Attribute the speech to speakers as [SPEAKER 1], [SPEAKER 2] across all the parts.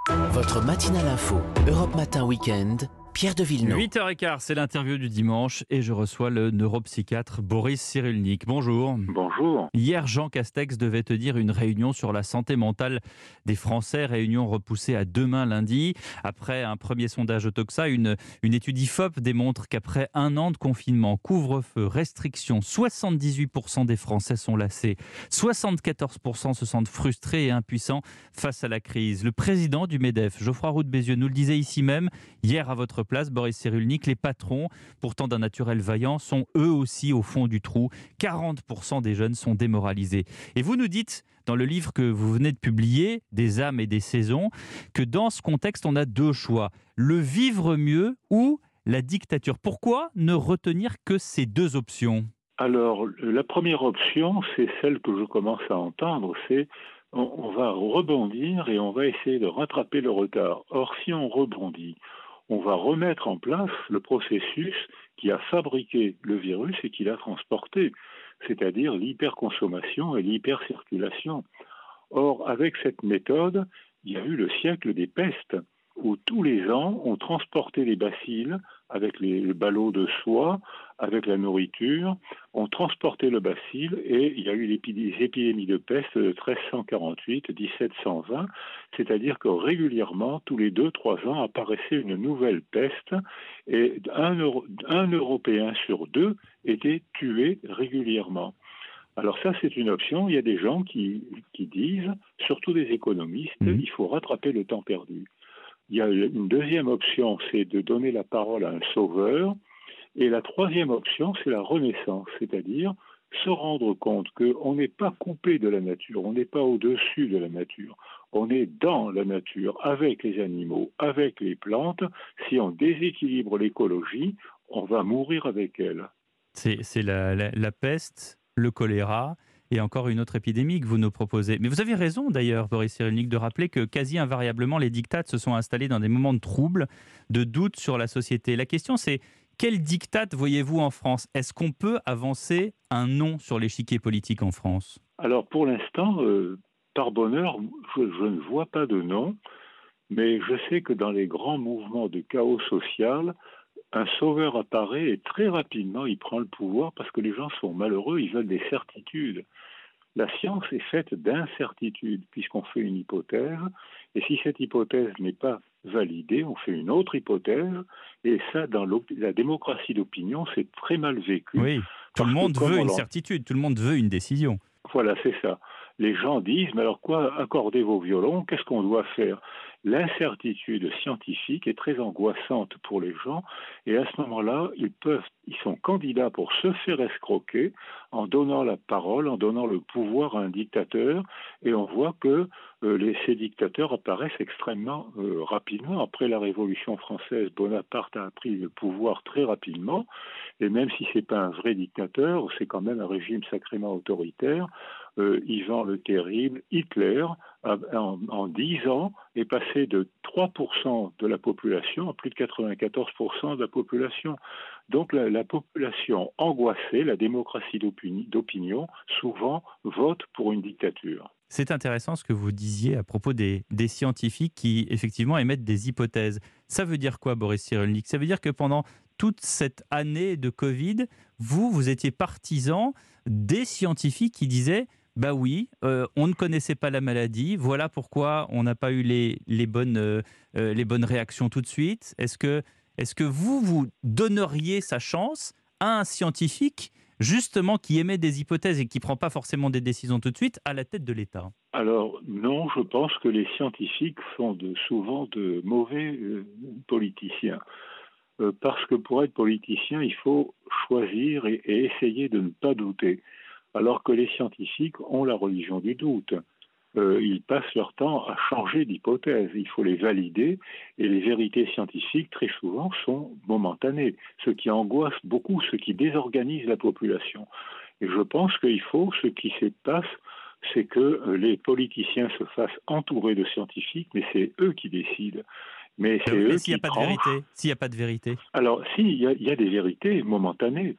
[SPEAKER 1] Votre matinale info, Europe Matin Week-end, Pierre de Villeneuve.
[SPEAKER 2] 8h15, c'est l'interview du dimanche et je reçois le neuropsychiatre Boris Cyrulnik. Bonjour.
[SPEAKER 3] Bonjour.
[SPEAKER 2] Hier, Jean Castex devait tenir une réunion sur la santé mentale des Français, réunion repoussée à demain lundi. Après un premier sondage Odoxa, une étude IFOP démontre qu'après un an de confinement, couvre-feu, restrictions, 78% des Français sont lassés. 74% se sentent frustrés et impuissants face à la crise. Le président du MEDEF, Geoffroy Roux de Bézieux, nous le disait ici même, hier à votre place, Boris Cyrulnik, les patrons, pourtant d'un naturel vaillant, sont eux aussi au fond du trou. 40% des jeunes sont démoralisés. Et vous nous dites, dans le livre que vous venez de publier, Des âmes et des saisons, que dans ce contexte, on a deux choix. Le vivre mieux ou la dictature. Pourquoi ne retenir que ces deux options ?
[SPEAKER 3] Alors, la première option, c'est celle que je commence à entendre, c'est on va rebondir et on va essayer de rattraper le retard. Or, si on rebondit, on va remettre en place le processus qui a fabriqué le virus et qui l'a transporté, c'est-à-dire l'hyperconsommation et l'hypercirculation. Or, avec cette méthode, il y a eu le siècle des pestes, où tous les ans, on transportait les bacilles avec les ballots de soie, avec la nourriture, on transportait le bacille et il y a eu les épidémies de peste de 1348, 1720, c'est-à-dire que régulièrement, tous les 2-3 ans, apparaissait une nouvelle peste et un Européen sur deux était tué régulièrement. Alors ça, c'est une option. Il y a des gens qui disent, surtout des économistes, il faut rattraper le temps perdu. Il y a une deuxième option, c'est de donner la parole à un sauveur. Et la troisième option, c'est la renaissance, c'est-à-dire se rendre compte qu'on n'est pas coupé de la nature, on n'est pas au-dessus de la nature, on est dans la nature, avec les animaux, avec les plantes. Si on déséquilibre l'écologie, on va mourir avec elle.
[SPEAKER 2] C'est la peste, le choléra et encore une autre épidémie que vous nous proposez. Mais vous avez raison d'ailleurs, Boris Cyrulnik, de rappeler que quasi invariablement, les diktats se sont installés dans des moments de trouble, de doute sur la société. La question c'est, quel diktat voyez-vous en France ? Est-ce qu'on peut avancer un non sur l'échiquier politique en France ?
[SPEAKER 3] Alors pour l'instant, par bonheur, je ne vois pas de non, mais je sais que dans les grands mouvements de chaos social, un sauveur apparaît et très rapidement il prend le pouvoir parce que les gens sont malheureux, ils veulent des certitudes. La science est faite d'incertitudes puisqu'on fait une hypothèse et si cette hypothèse n'est pas validée, on fait une autre hypothèse et ça dans la démocratie d'opinion c'est très mal vécu.
[SPEAKER 2] Oui, tout le monde veut une certitude, tout le monde veut une décision.
[SPEAKER 3] Voilà, c'est ça. Les gens disent, mais alors quoi, accordez vos violons, qu'est-ce qu'on doit faire ? L'incertitude scientifique est très angoissante pour les gens et à ce moment-là, ils sont candidats pour se faire escroquer en donnant la parole, en donnant le pouvoir à un dictateur et on voit que ces dictateurs apparaissent extrêmement rapidement. Après la Révolution française, Bonaparte a pris le pouvoir très rapidement et même si c'est pas un vrai dictateur, c'est quand même un régime sacrément autoritaire. Ivan le Terrible, Hitler, en 10 ans, est passé de 3% de la population à plus de 94% de la population. Donc la population angoissée, la démocratie d'opinion, souvent vote pour une dictature.
[SPEAKER 2] C'est intéressant ce que vous disiez à propos des scientifiques qui, effectivement, émettent des hypothèses. Ça veut dire quoi, Boris Cyrulnik ? Ça veut dire que pendant toute cette année de Covid, vous étiez partisan des scientifiques qui disaient « bah oui, on ne connaissait pas la maladie, voilà pourquoi on n'a pas eu les bonnes réactions tout de suite ». Est-ce que vous donneriez sa chance à un scientifique justement qui émet des hypothèses et qui ne prend pas forcément des décisions tout de suite à la tête de l'État ?
[SPEAKER 3] Alors non, je pense que les scientifiques sont souvent de mauvais politiciens. Parce que pour être politicien, il faut choisir et essayer de ne pas douter. Alors que les scientifiques ont la religion du doute. Ils passent leur temps à changer d'hypothèse. Il faut les valider et les vérités scientifiques, très souvent, sont momentanées. Ce qui angoisse beaucoup, ce qui désorganise la population. Et je pense ce qui se passe, c'est que les politiciens se fassent entourer de scientifiques, mais c'est eux qui décident. Mais c'est eux
[SPEAKER 2] s'il
[SPEAKER 3] qui tranchent.
[SPEAKER 2] S'il n'y a pas de vérité.
[SPEAKER 3] Alors, il y a des vérités momentanées.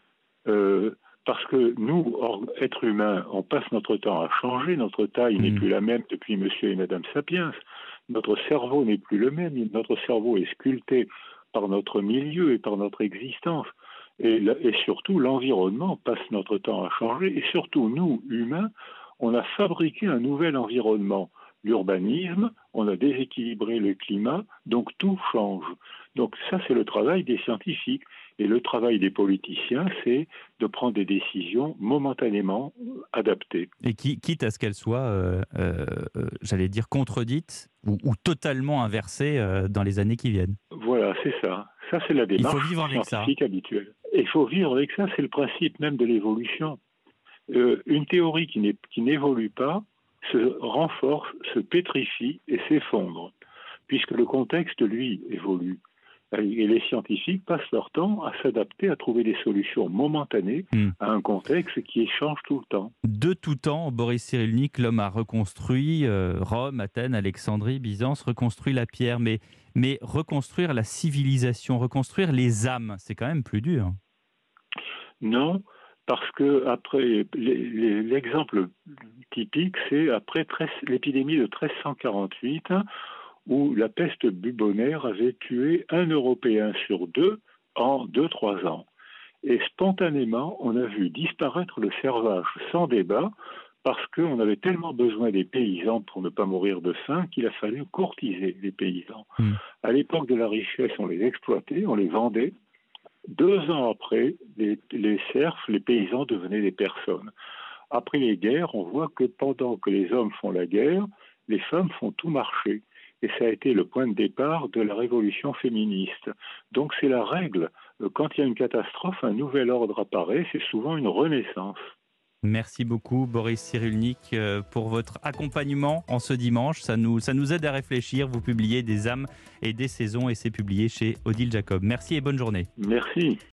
[SPEAKER 3] Parce que nous, êtres humains, on passe notre temps à changer. Notre taille n'est plus la même depuis Monsieur et Madame Sapiens. Notre cerveau n'est plus le même. Notre cerveau est sculpté par notre milieu et par notre existence. Et surtout, l'environnement passe notre temps à changer. Et surtout, nous, humains, on a fabriqué un nouvel environnement. L'urbanisme, on a déséquilibré le climat, donc tout change. Donc ça, c'est le travail des scientifiques. Et le travail des politiciens, c'est de prendre des décisions momentanément adaptées.
[SPEAKER 2] Et quitte à ce qu'elles soient, j'allais dire, contredites ou totalement inversées dans les années qui viennent.
[SPEAKER 3] Voilà, c'est ça. Ça, c'est la démarche scientifique habituelle. Et il faut vivre avec ça, c'est le principe même de l'évolution. Une théorie qui n'évolue pas se renforce, se pétrifie et s'effondre, puisque le contexte, lui, évolue. Et les scientifiques passent leur temps à s'adapter, à trouver des solutions momentanées à un contexte qui change tout le temps.
[SPEAKER 2] De tout temps, Boris Cyrulnik, l'homme a reconstruit Rome, Athènes, Alexandrie, Byzance, reconstruit la pierre, mais reconstruire la civilisation, reconstruire les âmes, c'est quand même plus dur.
[SPEAKER 3] Non, parce que après l'exemple typique, c'est après l'épidémie de 1348, où la peste bubonnaire avait tué un Européen sur deux en 2-3 ans. Et spontanément, on a vu disparaître le servage sans débat, parce qu'on avait tellement besoin des paysans pour ne pas mourir de faim qu'il a fallu courtiser les paysans. À l'époque de la richesse, on les exploitait, on les vendait. 2 ans après, les serfs, les paysans devenaient des personnes. Après les guerres, on voit que pendant que les hommes font la guerre, les femmes font tout marcher. Et ça a été le point de départ de la révolution féministe. Donc c'est la règle. Quand il y a une catastrophe, un nouvel ordre apparaît, c'est souvent une renaissance.
[SPEAKER 2] Merci beaucoup Boris Cyrulnik pour votre accompagnement en ce dimanche. Ça nous aide à réfléchir. Vous publiez Des âmes et des saisons et c'est publié chez Odile Jacob. Merci et bonne journée.
[SPEAKER 3] Merci.